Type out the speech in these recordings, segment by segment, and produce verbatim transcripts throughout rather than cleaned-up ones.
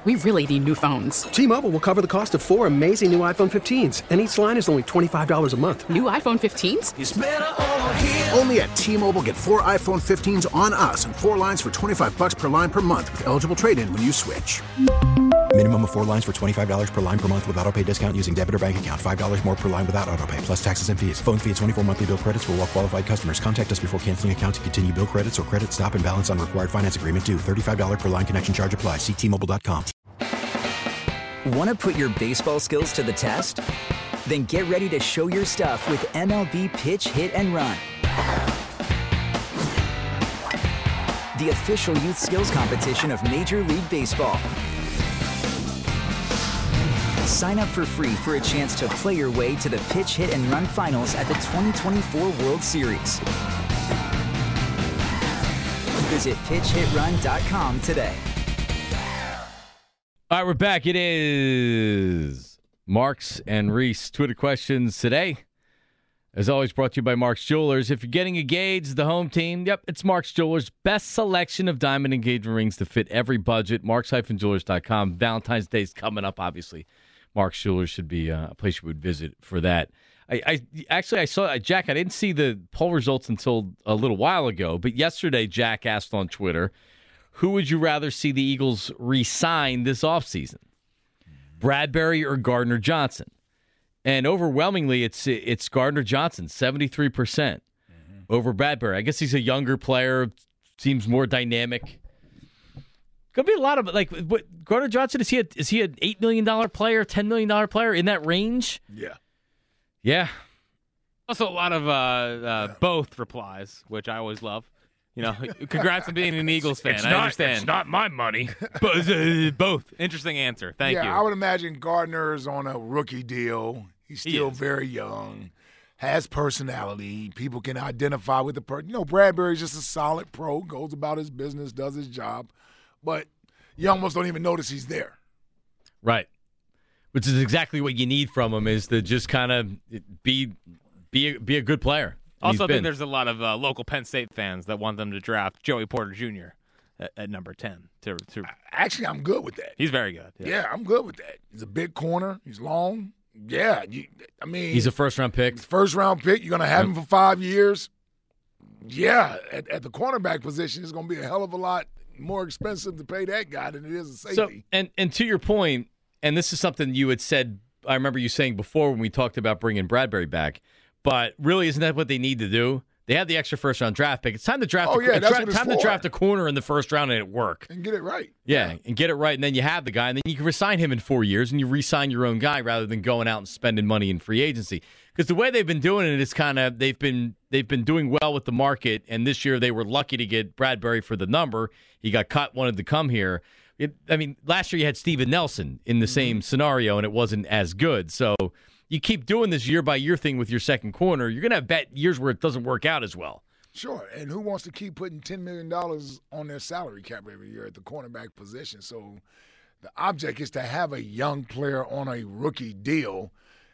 We really need new phones. T-Mobile will cover the cost of four amazing new iPhone fifteens, and each line is only twenty-five dollars a month. New iPhone fifteens? It's better over here. Only at T-Mobile, get four iPhone fifteens on us and four lines for twenty-five dollars per line per month with eligible trade-in when you switch. Minimum of four lines for twenty-five dollars per line per month with autopay discount using debit or bank account. five dollars more per line without autopay, plus taxes and fees. Phone fee at twenty-four monthly bill credits for well-qualified customers. Contact us before canceling account to continue bill credits or credit stop and balance on required finance agreement due. thirty-five dollars per line connection charge applies. See T Mobile dot com. Want to put your baseball skills to the test? Then get ready to show your stuff with M L B Pitch, Hit, and Run. The official youth skills competition of Major League Baseball. Sign up for free for a chance to play your way to the Pitch, Hit, and Run finals at the twenty twenty-four World Series. Visit pitch hit run dot com today. All right, we're back. It is Marks and Reese Twitter questions today. As always, brought to you by Marks Jewelers. If you're getting engaged, the home team, yep, it's Marks Jewelers. Best selection of diamond engagement rings to fit every budget. marks dash jewelers dot com. Valentine's Day is coming up, obviously. Marks Jewelers should be uh, a place you would visit for that. I, I Actually, I saw, Jack, I didn't see the poll results until a little while ago, but yesterday Jack asked on Twitter, who would you rather see the Eagles re-sign this offseason? Bradbury or Gardner Johnson? And overwhelmingly, it's it's Gardner Johnson, seventy-three percent mm-hmm. over Bradbury. I guess he's a younger player, seems more dynamic. Could be a lot of like what Gardner Johnson is he a, is he an eight million dollar player, ten million dollar player in that range? Yeah, yeah. Also, a lot of uh, uh, yeah. both replies, which I always love. You know, congrats on being an Eagles fan. It's I not, understand. It's not my money. But, uh, both. Interesting answer. Thank yeah, you. I would imagine Gardner's on a rookie deal. He's still he very young, has personality. People can identify with the person. You know, Bradbury's just a solid pro, goes about his business, does his job. But you almost don't even notice he's there. Right. Which is exactly what you need from him, is to just kind of be be a, be a good player. Also, I think there's a lot of uh, local Penn State fans that want them to draft Joey Porter Junior at, at number ten. To, to Actually, I'm good with that. He's very good. Yeah. yeah, I'm good with that. He's a big corner. He's long. Yeah, you, I mean. He's a first-round pick. First-round pick. You're going to have him for five years. Yeah, at, at the cornerback position, it's going to be a hell of a lot more expensive to pay that guy than it is a safety. So, and, and to your point, and this is something you had said, I remember you saying before when we talked about bringing Bradbury back, but really, isn't that what they need to do? They have the extra first-round draft pick. It's time to draft. Oh, a, yeah, that's dra- what it's time for. to draft a corner in the first round and it work. And get it right. Yeah, yeah, and get it right, and then you have the guy, and then you can resign him in four years, and you re-sign your own guy rather than going out and spending money in free agency. Because the way they've been doing it is kind of they've been they've been doing well with the market, and this year they were lucky to get Bradbury for the number. He got cut, wanted to come here. It, I mean, last year you had Steven Nelson in the mm-hmm. same scenario, and it wasn't as good. So you keep doing this year-by-year thing with your second corner, you're going to have bet years where it doesn't work out as well. Sure, and who wants to keep putting ten million dollars on their salary cap every year at the cornerback position? So the object is to have a young player on a rookie deal,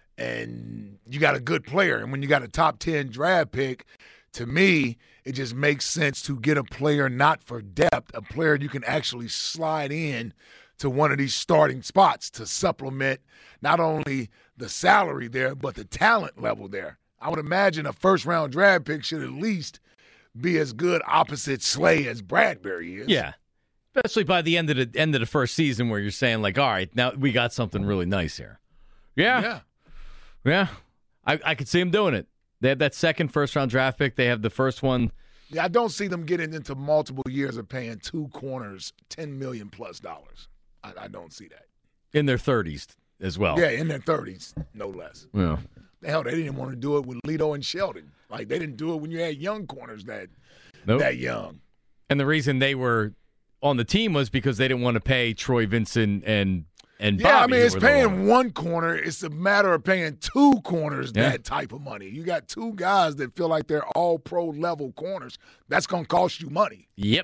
and you got a good player. And when you got a top ten draft pick, to me, it just makes sense to get a player not for depth, a player you can actually slide in to one of these starting spots to supplement not only the salary there, but the talent level there. I would imagine a first-round draft pick should at least be as good opposite Slay as Bradbury is. Yeah, especially by the end of the end of the first season, where you're saying like, all right, now we got something really nice here. Yeah, yeah, yeah. I, I could see him doing it. They have that second first-round draft pick. They have the first one. Yeah, I don't see them getting into multiple years of paying two corners ten million plus dollars. I, I don't see that in their thirties as well. Yeah, in their thirties, no less. Yeah. Hell, they didn't want to do it with Lito and Sheldon. Like, they didn't do it when you had young corners that nope. that young. And the reason they were on the team was because they didn't want to pay Troy Vincent and and yeah, Bobby. I mean, it's paying one corner. It's a matter of paying two corners yeah. that type of money. You got two guys that feel like they're all pro level corners. That's going to cost you money. Yep.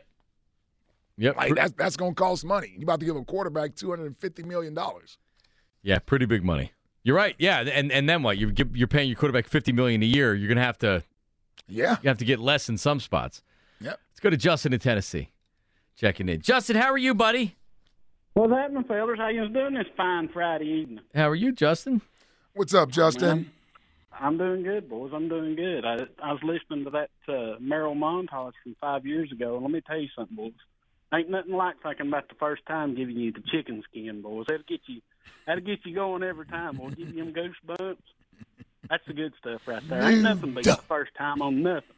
Yep. Like, that's that's going to cost money. You're about to give a quarterback two hundred fifty million dollars. Yeah, pretty big money. You're right. Yeah, and and then what? You're you're paying your quarterback fifty million dollars a year. You're gonna have to, yeah, you have to get less in some spots. Yep. Let's go to Justin in Tennessee, checking in. Justin, how are you, buddy? What's happening, fellas? How you doing this fine Friday evening? How are you, Justin? What's up, Justin? Man, I'm doing good, boys. I'm doing good. I, I was listening to that uh, Merrill montage from five years ago, and let me tell you something, boys. Ain't nothing like thinking about the first time giving you the chicken skin, boys. That'll get you, that'll get you going every time, boys. Give you them goosebumps. That's the good stuff right there. Ain't nothing but the first time on nothing.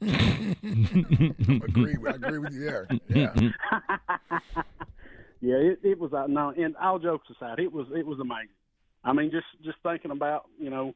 I agree. I agree with you there. Yeah. Yeah, it, it was uh, no. And all jokes aside, it was it was amazing. I mean, just just thinking about you know,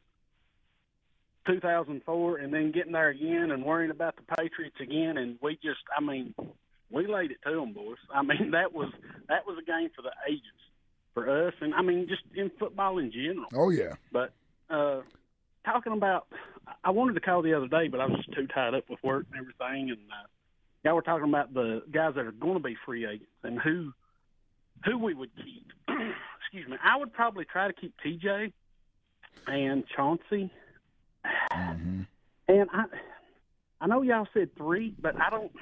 two thousand four, and then getting there again, and worrying about the Patriots again, and we just, I mean, we laid it to them, boys. I mean, that was that was a game for the ages for us, and I mean, just in football in general. Oh yeah. But uh, talking about, I wanted to call the other day, but I was just too tied up with work and everything, and uh, y'all were talking about the guys that are going to be free agents and who. Who we would keep? Excuse me. I would probably try to keep T J and Chauncey. Mm-hmm. And I, I know y'all said three, but I don't.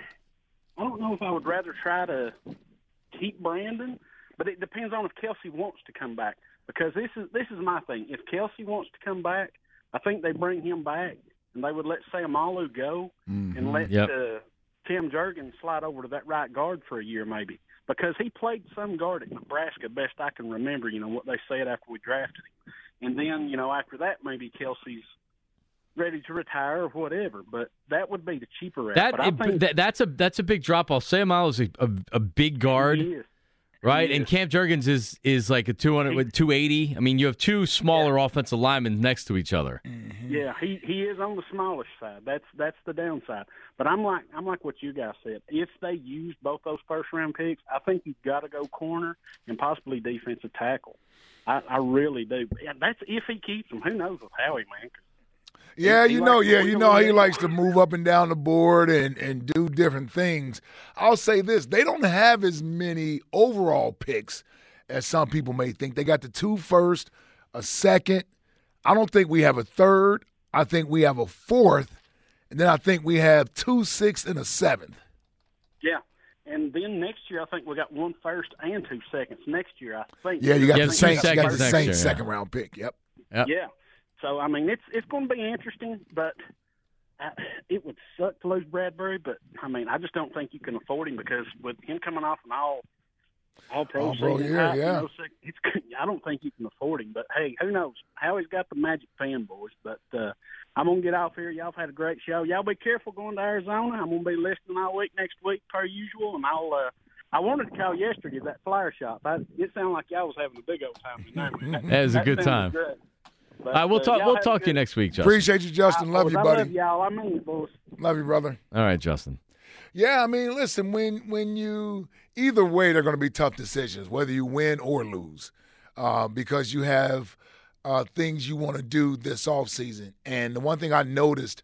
I don't know if I would rather try to keep Brandon. But it depends on if Kelsey wants to come back. Because this is this is my thing. If Kelsey wants to come back, I think they bring him back, and they would let Sayamalu go mm-hmm. and let yep. uh, Tim Jurgens slide over to that right guard for a year maybe. Because he played some guard at Nebraska, best I can remember, you know, what they said after we drafted him. And then, you know, after that, maybe Kelsey's ready to retire or whatever. But that would be the cheaper route. That, but I think, that that's a that's a big drop off. Sayamalu is a, a, a big guard, right? He and is. Cam Jurgens is is like a two hundred with two eighty. I mean, you have two smaller yeah. offensive linemen next to each other. Mm-hmm. Yeah, he, he is on the smallish side. That's that's the downside. But I'm like I'm like what you guys said. If they used both those first round picks, I think you've got to go corner and possibly defensive tackle. I, I really do. That's if he keeps them. Who knows with Howie, man? Yeah, he, you he know, likes yeah, to you know, he away. likes to move up and down the board and, and do different things. I'll say this: they don't have as many overall picks as some people may think. They got the two first, a second. I don't think we have a third. I think we have a fourth, and then I think we have two sixths and a seventh. Yeah, and then next year I think we got one first and two seconds. Next year I think. Yeah, you got yeah, the Saints. You got the Saints year, second yeah. round pick. Yep. Yep. Yeah. So I mean, it's it's going to be interesting, but I, it would suck to lose Bradbury. But I mean, I just don't think you can afford him because with him coming off an all. All pro All pro season, year, I, yeah. You know, it's, I don't think you can afford him, but hey, who knows? Howie's got the magic pen, boys. But uh, I'm gonna get off here. Y'all have had a great show. Y'all be careful going to Arizona. I'm gonna be listening all week next week per usual, and I'll. Uh, I wanted to call yesterday at that flyer shop. I, it sounded like y'all was having a big old time tonight. That was a good time. Good. But, All right, we'll uh, talk. y'all We'll have talk a to you good- next week, Justin. Appreciate you, Justin. I, Love boys, you, I buddy. love y'all. I mean it, boys. Love you, brother. All right, Justin. Yeah, I mean, listen, when when you either way, they're going to be tough decisions, whether you win or lose, uh, because you have uh, things you want to do this offseason. And the one thing I noticed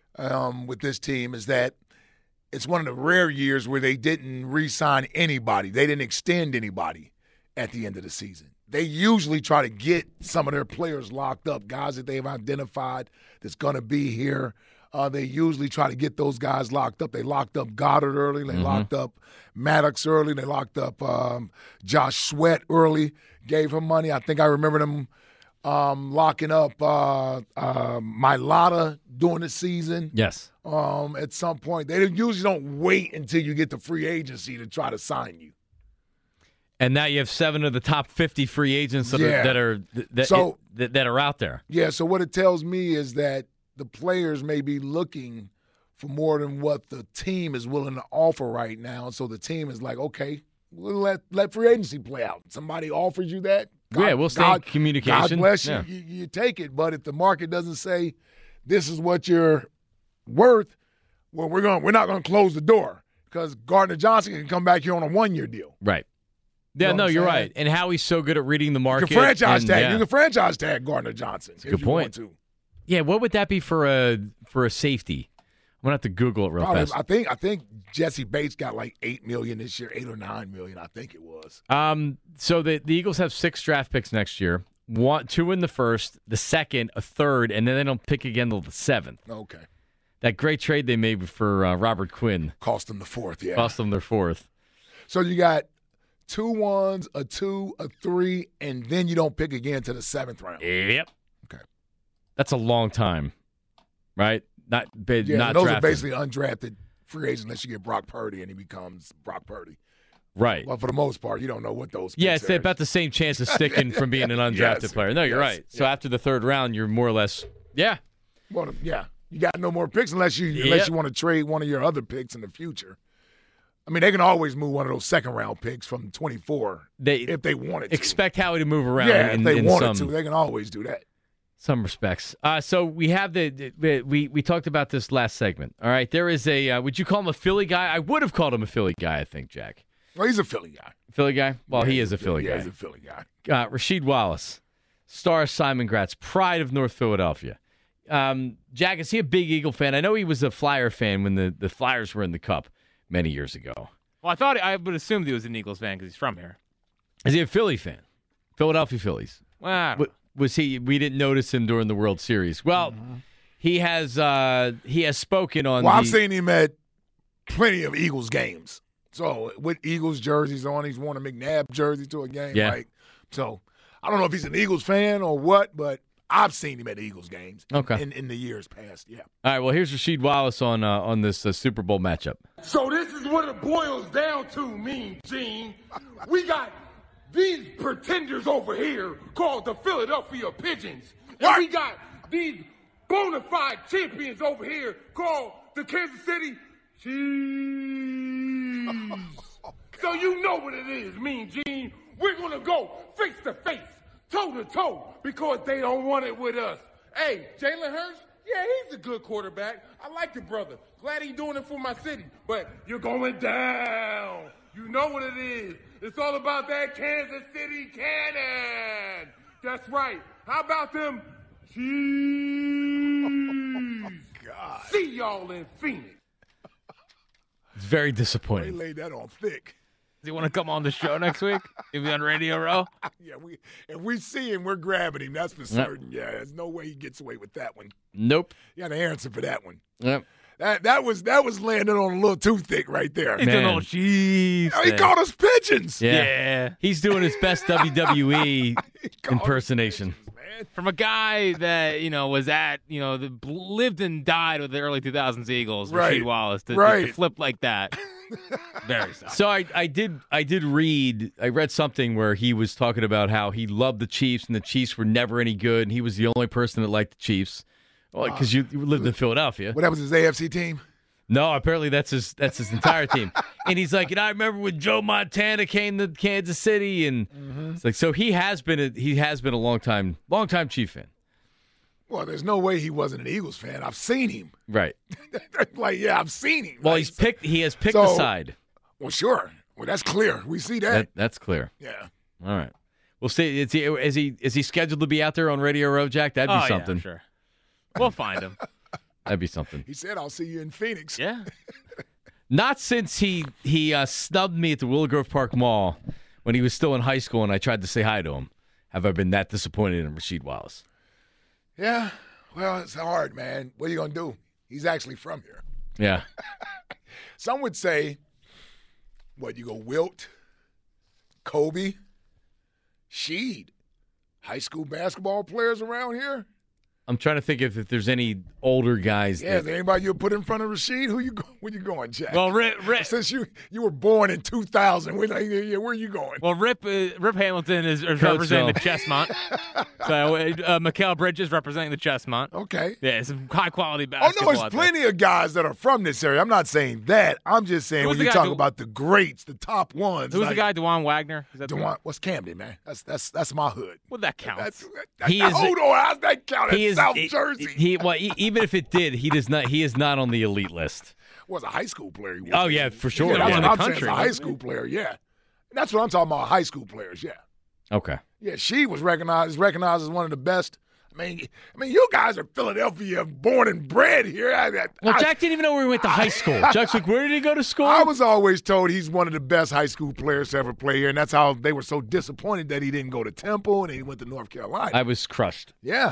um, with this team is that it's one of the rare years where they didn't re-sign anybody. They didn't extend anybody at the end of the season. They usually try to get some of their players locked up, guys that they've identified that's going to be here. Uh, they usually try to get those guys locked up. They locked up Goddard early. They mm-hmm. locked up Maddox early. They locked up um, Josh Sweat early, gave him money. I think I remember them um, locking up uh, uh, Mailata during the season. Yes. Um, at some point. They usually don't wait until you get to free agency to try to sign you. And now you have seven of the top fifty free agents that Yeah. are that are that, So- that, that are out there. Yeah, so what it tells me is that the players may be looking for more than what the team is willing to offer right now. So the team is like, okay, we'll let let free agency play out. Somebody offers you that. God, Yeah, we'll stay in God, communication. God bless you, Yeah. you. You take it. But if the market doesn't say this is what you're worth, well, we're going we're not going to close the door because Gardner Johnson can come back here on a one year deal. Right. Yeah, You know no, what I'm you're saying? right. And Howie's so good at reading the You market. can franchise and, tag. yeah. You can franchise tag Gardner Johnson. If a good you point. Want to. Yeah, what would that be for a for a safety? I'm gonna have to Google it real Probably, fast. I think I think Jesse Bates got like eight million this year, eight or nine million, I think it was. Um, so the the Eagles have six draft picks next year. One, two in the first, the second, a third, and then they don't pick again till the seventh. Okay, That great trade they made for uh, Robert Quinn cost them the fourth. Yeah, cost them their fourth. So you got two ones, a two, a three, and then you don't pick again to the seventh round. Yep. Okay. That's a long time, right? Not, been, Yeah, not those drafted. are basically undrafted free agents unless you get Brock Purdy and he becomes Brock Purdy. Right. Well, for the most part, you don't know what those. Yeah, picks it's are. about the same chance of sticking from being an undrafted Yes, player. No, you're yes, right. So after the third round, you're more or less, yeah. Well, yeah, you got no more picks unless you Yep. unless you want to trade one of your other picks in the future. I mean, they can always move one of those second round picks from twenty-four They if they wanted to. Expect Howie to move around. Yeah, in, if they in wanted some, to, they can always do that. Some respects. Uh, so we have the, the we we talked about this last segment. All right, there is a. Uh, would you call him a Philly guy? I would have called him a Philly guy. I think Jack. Well, he's a Philly guy. Philly guy. Well, Yeah, he he's is a Philly yeah, guy. he's a Philly guy. Uh, Rasheed Wallace, star Simon Gratz, pride of North Philadelphia. Um, Jack, is he a big Eagle fan? I know he was a Flyer fan when the, the Flyers were in the Cup many years ago. Well, I thought I would assume he was an Eagles fan because he's from here. Is he a Philly fan? Philadelphia Phillies. Well, I don't W- was he? We didn't notice him during the World Series. Well, Mm-hmm. he has. Uh, he has spoken on. Well, the, I've seen him at plenty of Eagles games. So with Eagles jerseys on, he's worn a McNabb jersey to a game. Yeah. Like, so I don't know if he's an Eagles fan or what, but I've seen him at Eagles games. Okay. In, in the years past, yeah. All right. Well, here's Rasheed Wallace on uh, on this uh, Super Bowl matchup. So this is what it boils down to, Mean Gene. We got these pretenders over here called the Philadelphia Pigeons. And What? we got these bona fide champions over here called the Kansas City Chiefs. So you know what it is, Mean Gene. We're going to go face to face, toe to toe, because they don't want it with us. Hey, Jalen Hurts, yeah, he's a good quarterback. I like the brother. Glad he's doing it for my city. But you're going down. You know what it is. It's all about that Kansas City cannon. That's right. How about them Chiefs? God. See y'all in Phoenix. It's very They disappointing. laid that on thick. Does he want to come on the show next week? He'll be on Radio Row. Yeah, we if we see him, we're grabbing him. That's for certain. Yeah, there's no way he gets away with that one. Nope. You got an answer for that one. Yep. That that was that was landing on a little too thick right there. He's Man. an old Chiefs. Oh, he fan. called us pigeons. Yeah. Yeah. He's doing his best W W E He called us impersonation. pigeons, man. From a guy that, you know, was at, you know, the, lived and died with the early two thousands Eagles, Right. Rasheed Wallace, to, to- Right. to flip like that. Very sad. So I, I did I did read I read something where he was talking about how he loved the Chiefs and the Chiefs were never any good and he was the only person that liked the Chiefs. Well, because you, you lived in Philadelphia. Well, that was his A F C team. No, apparently that's his that's his entire team. And he's like, and I remember when Joe Montana came to Kansas City, and it's like so he has been a he has been a long time long time Chief fan. Well, there's no way he wasn't an Eagles fan. I've seen him. Right. Like, yeah, I've seen him. Well, Like, he's picked he has picked so- a side. Well, sure. Well, that's clear. We see that. That, that's clear. yeah. All right. We'll see. Is he is he is he scheduled to be out there on Radio Row, Jack? That'd be Oh, yeah, something. sure. We'll find him. That'd be something. He said, "I'll see you in Phoenix." Yeah. Not since he he uh, snubbed me at the Willow Grove Park Mall when he was still in high school, and I tried to say hi to him. Have I been that disappointed in Rasheed Wallace? Yeah. Well, it's hard, man. What are you gonna do? He's actually from here. Yeah. Some would say, what, you go Wilt, Kobe, Sheed, high school basketball players around here? I'm trying to think if, if there's any older guys. Yeah, that, is there anybody you put in front of Rasheed? Who you go, where you going, Jack? Well, Rip, Rip, Since you you were born in two thousand, where, like, yeah, where are you going? well, Rip, uh, Rip Hamilton is, is Coach representing the Phil. Chestmont. So, uh, Mikael Bridges representing the Chestmont. Okay. Yeah, some high quality Oh, basketball. no, there's out there. plenty of guys that are from this area. I'm not saying that. I'm just saying Who was when the you guy talk who- about the greats, the top ones. Who's like the guy, DeJuan Wagner? Is that the DeJuan, what's Camden, man? That's that's that's my hood. Well, that counts. That's, that, He that, is- hold on, how's that count? That's he is South he- Jersey. He well, e- even if it did, he does not. He is not on the elite list. was a high school player. He was. Oh, yeah, for sure, Yeah, that's yeah. what In the I'm saying. country, As a high wasn't school player, yeah. That's what I'm talking about. High school players, yeah. Okay. Yeah, she was recognized recognized as one of the best. I mean, I mean, you guys are Philadelphia, born and bred here. I, I, Well, I- Jack didn't even know where he went to high school. Jack's like, where did he go to school? I was always told he's one of the best high school players to ever play here, and that's how they were so disappointed that he didn't go to Temple and he went to North Carolina. I was crushed. yeah.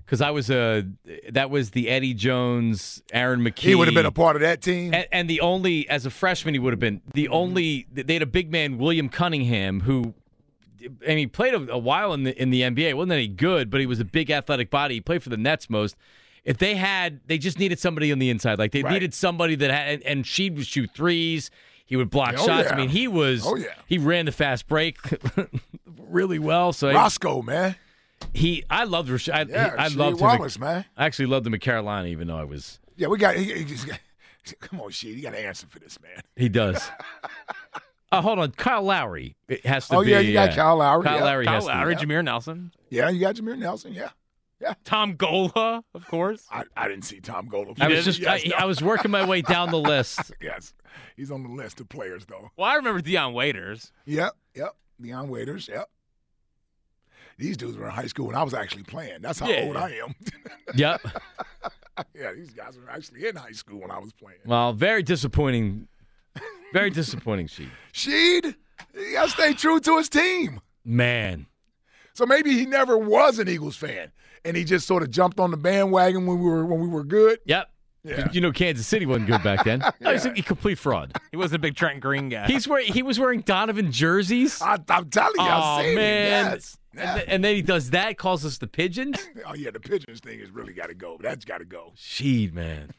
because I was a that was the Eddie Jones, Aaron McKee. He would have been a part of that team. And, and the only, as a freshman, he would have been the only. They had a big man, William Cunningham, who, and he played a, a while in the in the N B A. Wasn't any good, but he was a big athletic body. He played for the Nets most. If they had, they just needed somebody on the inside. Like they right. needed somebody that had, and, and she would shoot threes. He would block oh, shots. Yeah. I mean, he was. Oh yeah. He ran the fast break really well. So Roscoe, man. He, I loved Rashad. I, yeah, I loved Wallace, him. man. I actually loved him at Carolina, even though I was. Yeah, we got. He, he just got come on, Sheed. You got to answer for this, man. He does. Oh, hold on, Kyle Lowry. It has to oh, be. Oh yeah, you got uh, Kyle Lowry. Kyle yeah. Lowry. Kyle has Lowry, to be. Jameer Nelson. Yeah, you got Jameer Nelson. Yeah. Yeah. Tom Gola, of course. I, I didn't see Tom Gola. I was just yes, I, no. I was working my way down the list. Yes. He's on the list of players though. Well, I remember Deion Waiters. Yep, yep. Deion Waiters, yep. These dudes were in high school when I was actually playing. That's how yeah. old I am. Yep. Yeah, these guys were actually in high school when I was playing. Well, very disappointing. Very disappointing, Sheed. Sheed, he got to stay true to his team. Man. So maybe he never was an Eagles fan, and he just sort of jumped on the bandwagon when we were when we were good. Yep. Yeah. You know, Kansas City wasn't good back then. Yeah. No, he's a complete fraud. He wasn't a big Trent Green guy. He's wearing, he was wearing Donovan jerseys. I, I'm telling you, oh, I've seen man. it. Yes. And, th- and then he does that, calls us the pigeons. Oh, yeah, the pigeons thing has really got to go. That's got to go. Sheed, man.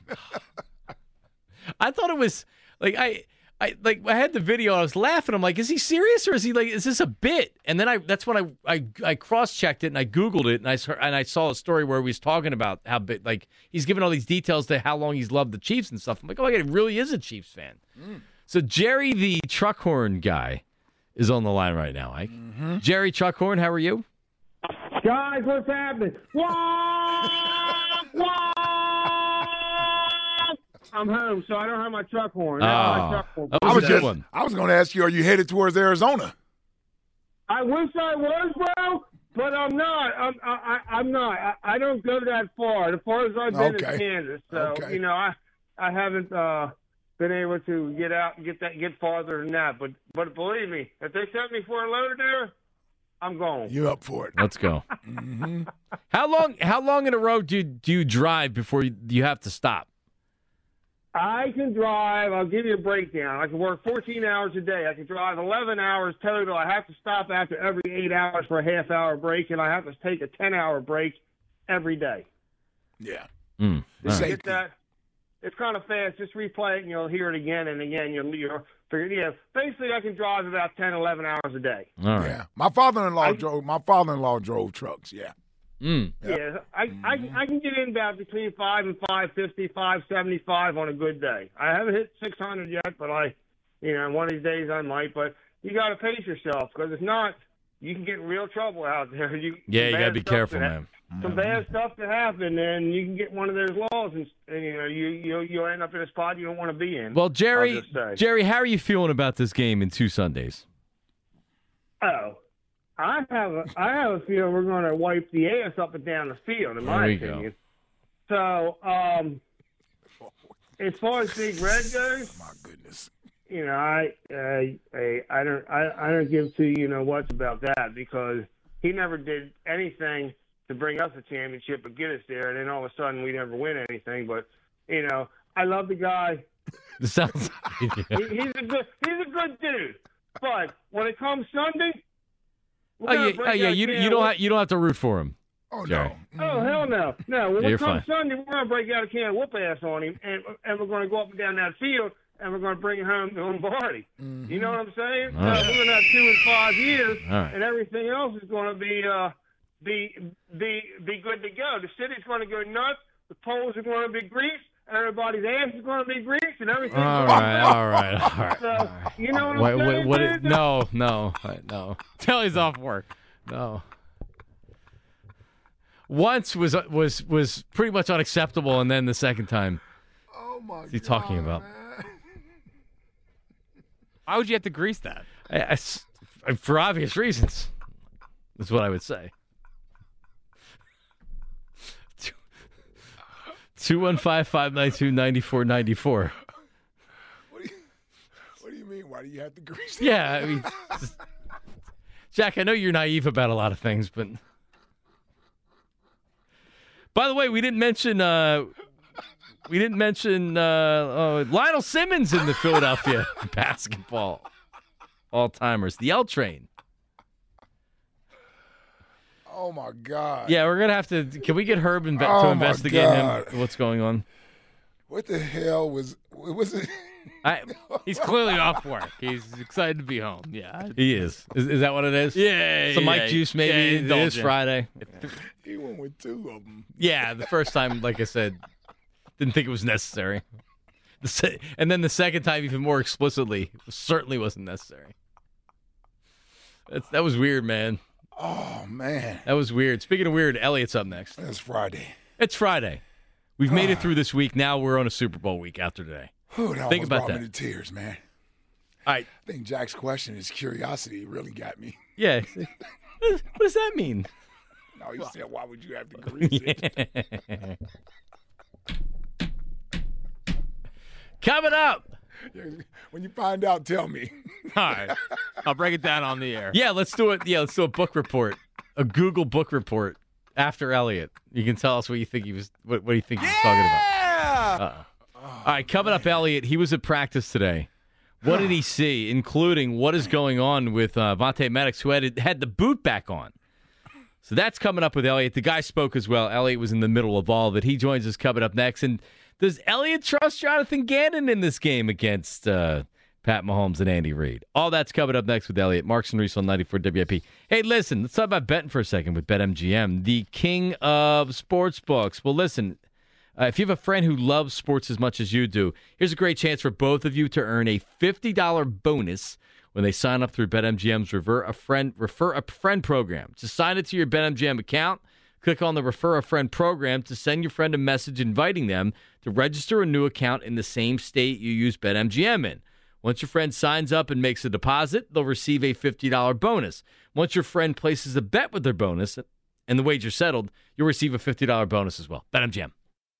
I thought it was, like, I... I like I had the video. I was laughing. I'm like, is he serious or is he like, is this a bit? And then I that's when I I, I cross checked it and I Googled it and I and I saw a story where he was talking about how big, like he's giving all these details to how long he's loved the Chiefs and stuff. I'm like, oh, he really is a Chiefs fan. Mm. So Jerry, the truck horn guy, is on the line right now. Ike. Mm-hmm. Jerry Truckhorn, how are you? Guys, what's happening? Whoa! Whoa! I'm home, so I don't have my truck horn. Oh, my truck horn. That was, I was a good just, one. I was going to ask you, are you headed towards Arizona? I wish I was, bro, but I'm not. I'm I, I'm not. I, I don't go that far. The farthest I've been Okay. is Kansas. So Okay. you know, I I haven't uh, been able to get out and get that get farther than that. But but believe me, if they sent me for a load there, I'm going. You up for it? Let's go. Mm-hmm. How long? How long in a row do you, do you drive before you, you have to stop? I can drive. I'll give you a breakdown. I can work fourteen hours a day. I can drive eleven hours total. I have to stop after every eight hours for a half-hour break, and I have to take a ten-hour break every day. Yeah. Mm, Just right. get that. It's kind of fast. Just replay it, and you'll hear it again and again. You'll, you'll figure, yeah. Basically, I can drive about ten, eleven hours a day. All right. Yeah. My father-in-law I- drove. My father-in-law drove trucks. Yeah. Mm. Yeah, I, I I can get in about between five and five fifty, five seventy five on a good day. I haven't hit six hundred yet, but I, you know, one of these days I might. But you got to pace yourself because if not, you can get in real trouble out there. You, Yeah, you bad got to be stuff careful, can man. ha- Some bad stuff can happen, and you can get one of those laws, and, and you know you you you'll end up in a spot you don't want to be in. Well, I'll Jerry, just say. Jerry, how are you feeling about this game in two Sundays? Oh. I have a, I have a feeling we're going to wipe the ass up and down the field, in my There we go. opinion. So, um, as far as Big Red goes, My goodness. you know, I I I, I don't I, I don't give two you know what's about that because he never did anything to bring us a championship or get us there, and then all of a sudden we never win anything. But you know, I love the guy. This sounds. He, he's a good he's a good dude. But when it comes Sunday. Oh yeah, oh, yeah. You you don't have, you don't have to root for him. Oh Jerry. no. Oh hell no, no. When Yeah, it you're comes fine. Sunday, we're gonna break out a can of whoop ass on him, and and we're gonna go up and down that field, and we're gonna bring him home to Lombardi. Mm-hmm. You know what I'm saying? All right. Uh, we're gonna have two in five years, All right. and everything else is gonna be uh be be be good to go. The city's gonna go nuts. The polls are gonna be greased. Everybody's ass is gonna be greased, and everything. All right, all right, all right. So you know what I'm Wait, saying? wait, what? dude? It, no, no, no, Till he's off work. no. Once was was was pretty much unacceptable, and then the second time. Oh my. What's he talking about? Man. Why would you have to grease that? I- I s- for obvious reasons. That's what I would say. Two one five five nine two ninety four ninety four. What do you What do you mean? Why do you have to grease? Yeah, I mean, just- Jack, I know you're naive about a lot of things, but By the way, we didn't mention uh, we didn't mention uh, uh, Lionel Simmons in the Philadelphia basketball all-timers, the L Train. Oh, my God. Yeah, we're going to have to – can we get Herb inve- oh to investigate him, what's going on? What the hell was – was it? I, he's clearly off work. He's excited to be home. Yeah. He is. Is, is that what it is? Yeah. Some yeah, Mike Juice maybe. Yeah, it is Friday. He went with two of them. Yeah, the first time, like I said, didn't think it was necessary. The se- and then the second time, even more explicitly, certainly wasn't necessary. That's, that was weird, man. Oh, man. That was weird. Speaking of weird, Elliot's up next. It's Friday. It's Friday. We've made it through this week. Now we're on a Super Bowl week after today. Whew, that Think almost about brought that. me to tears, man. All right. I think Jack's question, his curiosity, really got me. Yeah. What does that mean? No, he said, why would you have to grease it? Coming up. When you find out, tell me. All right. I'll break it down on the air. Yeah, let's do it. Yeah, let's do a book report, a Google book report after Elliot. You can tell us what you think he was, what, what do you think he was talking about. Uh-oh. All right, coming up, Elliot. He was at practice today. What did he see, including what is going on with uh, Vontae Maddox, who had had the boot back on? So that's coming up with Elliot. The guy spoke as well. Elliot was in the middle of all of it. He joins us coming up next. And does Elliot trust Jonathan Gannon in this game against uh, Pat Mahomes and Andy Reid? All that's coming up next with Elliot. Marks and Reese on ninety-four W I P. Hey, listen, let's talk about betting for a second with BetMGM, the king of sports books. Well, listen. Uh, if you have a friend who loves sports as much as you do, here's a great chance for both of you to earn a fifty dollars bonus when they sign up through BetMGM's Refer a Friend Refer a Friend program. Just sign it to your BetMGM account. Click on the Refer a Friend program to send your friend a message inviting them to register a new account in the same state you use BetMGM in. Once your friend signs up and makes a deposit, they'll receive a fifty dollars bonus. Once your friend places a bet with their bonus and the wager settled, you'll receive a fifty dollars bonus as well. BetMGM.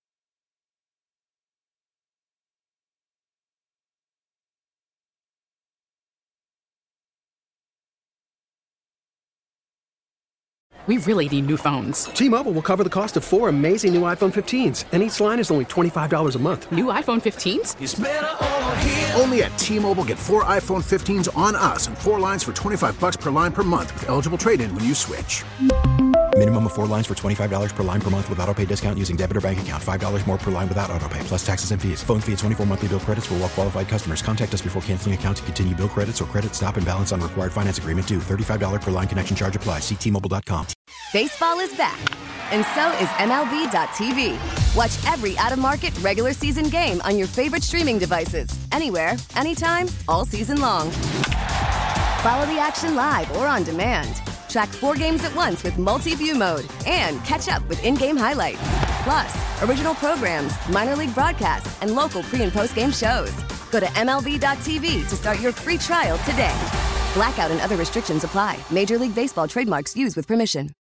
We really need new phones. T-Mobile will cover the cost of four amazing new iPhone fifteens, and each line is only twenty-five dollars a month. New iPhone fifteens? It's better over here. Only at T-Mobile, get four iPhone fifteens on us and four lines for twenty-five bucks per line per month with eligible trade-in when you switch. Minimum of four lines for twenty-five dollars per line per month with autopay discount using debit or bank account. five dollars more per line without autopay, plus taxes and fees. Phone fee at twenty-four monthly bill credits for well-qualified customers. Contact us before canceling account to continue bill credits or credit stop and balance on required finance agreement due. thirty-five dollars per line connection charge applies. See T Mobile dot com. Baseball is back, and so is M L B dot T V. Watch every out-of-market regular season game on your favorite streaming devices. Anywhere, anytime, all season long. Follow the action live or on demand. Track four games at once with multi-view mode and catch up with in-game highlights. Plus, original programs, minor league broadcasts, and local pre- and post-game shows. Go to M L B dot T V to start your free trial today. Blackout and other restrictions apply. Major League Baseball trademarks used with permission.